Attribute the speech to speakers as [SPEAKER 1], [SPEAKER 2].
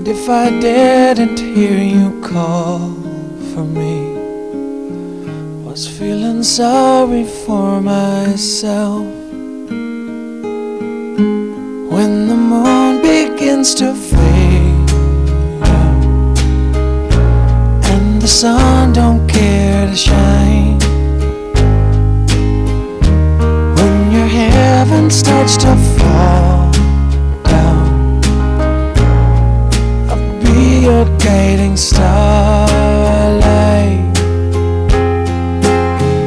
[SPEAKER 1] If I didn't hear you call for me, was feeling sorry for myself. When the moon begins to fade and the sun don't care to shine, when your heaven starts to